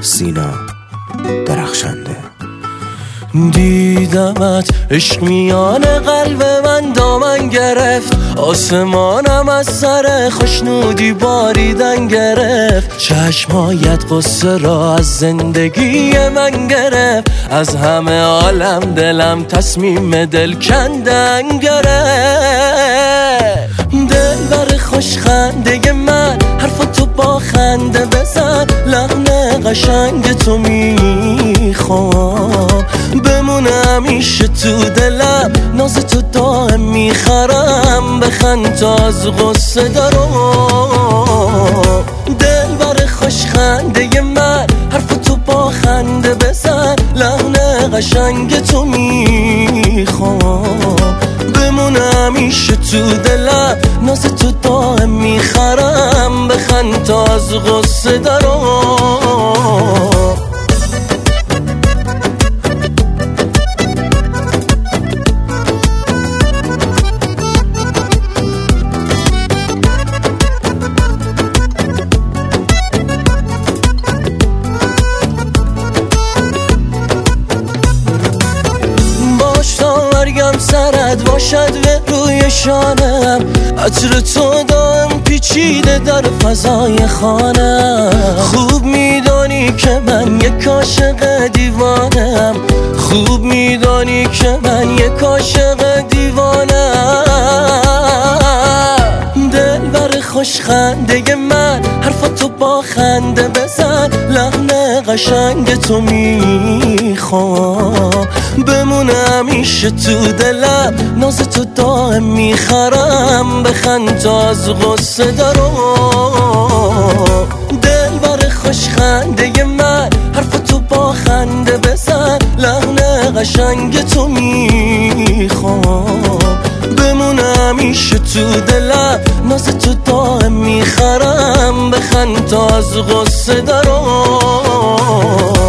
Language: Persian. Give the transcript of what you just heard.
سینا درخشنده. دیدمت عشق میان قلب من دامن گرفت، آسمانم از سر خوشنودی باریدن گرفت. چشمایت قصه را از زندگی من گرفت، از همه عالم دلم تصمیم دل کندن گرفت. دلبر خوش خنده من حرف تو با خنده بزن، لحن قشنگ تو میخوام بمونه همیشه تو دلم، ناز تو دائم میخرم بخند تا از غصه دارم. دلبر خوش خنده من حرف تو با خنده بزن، لحن قشنگ تو میخوام بمونه همیشه تو دلم، ناز تو دائم میخرم بخند تا از غصه دارم. مرگم سرت باشد به روی شانم، عطر تو دائم پیچیده در فضای خانم. خوب میدانی که من یک عاشق دیوانم، خوب میدانی که من یک عاشق دیوانم. دلبر خوش خنده من حرف تو با خنده بزن، لحن قشنگ تو میخوام بمونه همیشه تو دلم، ناز تو دائم میخرم بخند تا از غصه دارم. دلبر خوش خنده من حرف تو با خنده بزن، لحن قشنگ تو میخوام بمونه همیشه تو دلم، ناز تو دائم میخرم بخند تا از غصه دارم.